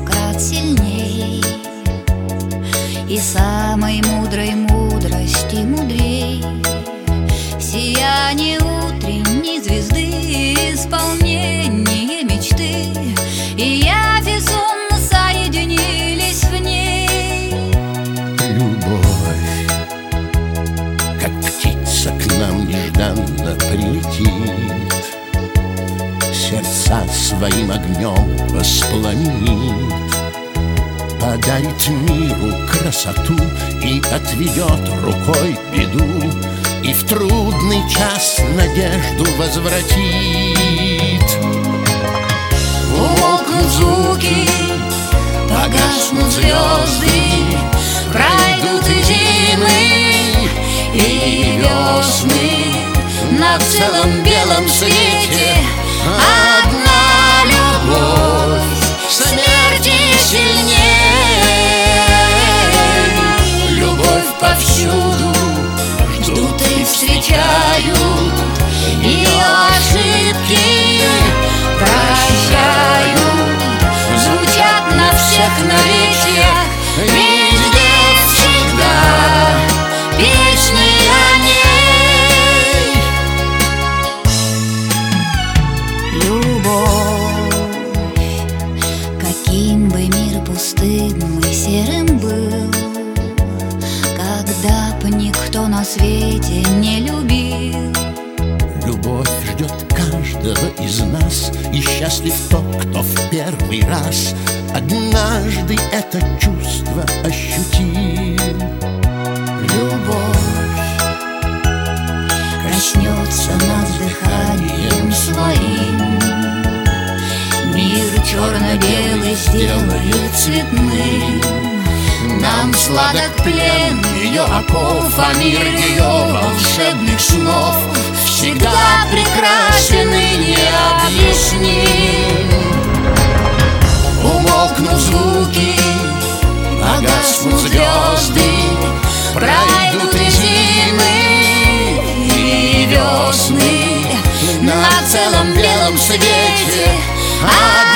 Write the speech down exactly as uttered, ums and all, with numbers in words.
сто крат сильней, и самой мудрой мудрости мудрей сияние утренней звезды, исполнение мечты, и явь и сон соединились в ней. Любовь, как птица, к нам нежданно прилетит, сердца своим огнем воспламенит, подарит миру красоту и отведет рукой беду, и в трудный час надежду возвратит. Умолкнут звуки, погаснут звезды, пройдут и зимы, и весны. На целом белом свете одна любовь смерти сильней. Любовь повсюду ждут и встречают, ее ошибки прощают, звучат на всех наречиях, везде всегда песни о ней. Любовь, каким бы мир пустым и серым был, когда б никто на свете не любил. Любовь ждет каждого из нас, и счастлив тот, кто в первый раз однажды это чувство ощутил. Любовь коснется нас дыханием своим, мир черно-белый сделает цветным. Нам сладок плен ее оков, а мир ее волшебных снов всегда прекрасен и необъясним. Умолкнут звуки, погаснут звезды, пройдут и зимы, и весны. На целом белом свете